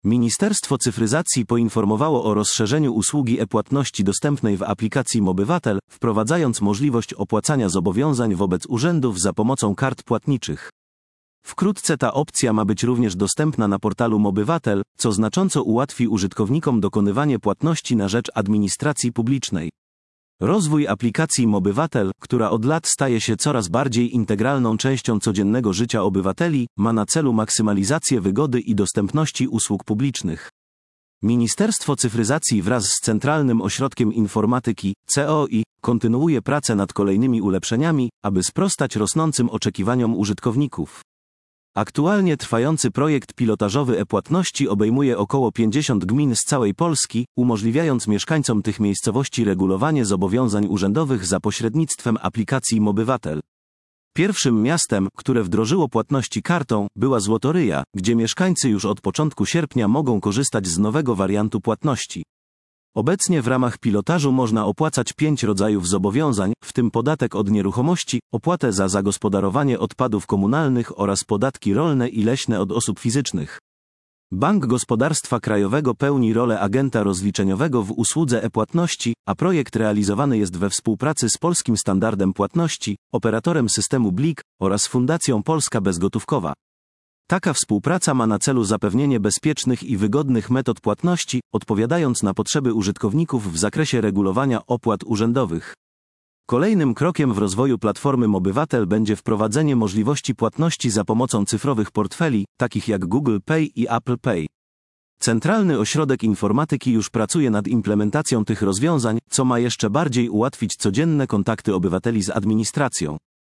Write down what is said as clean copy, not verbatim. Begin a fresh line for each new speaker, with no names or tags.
Ministerstwo Cyfryzacji poinformowało o rozszerzeniu usługi e-płatności dostępnej w aplikacji mObywatel, wprowadzając możliwość opłacania zobowiązań wobec urzędów za pomocą kart płatniczych. Wkrótce ta opcja ma być również dostępna na portalu mObywatel, co znacząco ułatwi użytkownikom dokonywanie płatności na rzecz administracji publicznej. Rozwój aplikacji mObywatel, która od lat staje się coraz bardziej integralną częścią codziennego życia obywateli, ma na celu maksymalizację wygody i dostępności usług publicznych. Ministerstwo Cyfryzacji wraz z Centralnym Ośrodkiem Informatyki, COI, kontynuuje pracę nad kolejnymi ulepszeniami, aby sprostać rosnącym oczekiwaniom użytkowników. Aktualnie trwający projekt pilotażowy e-płatności obejmuje około 50 gmin z całej Polski, umożliwiając mieszkańcom tych miejscowości regulowanie zobowiązań urzędowych za pośrednictwem aplikacji mObywatel. Pierwszym miastem, które wdrożyło płatności kartą, była Złotoryja, gdzie mieszkańcy już od początku sierpnia mogą korzystać z nowego wariantu płatności. Obecnie w ramach pilotażu można opłacać 5 rodzajów zobowiązań, w tym podatek od nieruchomości, opłatę za zagospodarowanie odpadów komunalnych oraz podatki rolne i leśne od osób fizycznych. Bank Gospodarstwa Krajowego pełni rolę agenta rozliczeniowego w usłudze e-płatności, a projekt realizowany jest we współpracy z Polskim Standardem Płatności, operatorem systemu BLIK oraz Fundacją Polska Bezgotówkowa. Taka współpraca ma na celu zapewnienie bezpiecznych i wygodnych metod płatności, odpowiadając na potrzeby użytkowników w zakresie regulowania opłat urzędowych. Kolejnym krokiem w rozwoju platformy mObywatel będzie wprowadzenie możliwości płatności za pomocą cyfrowych portfeli, takich jak Google Pay i Apple Pay. Centralny Ośrodek Informatyki już pracuje nad implementacją tych rozwiązań, co ma jeszcze bardziej ułatwić codzienne kontakty obywateli z administracją.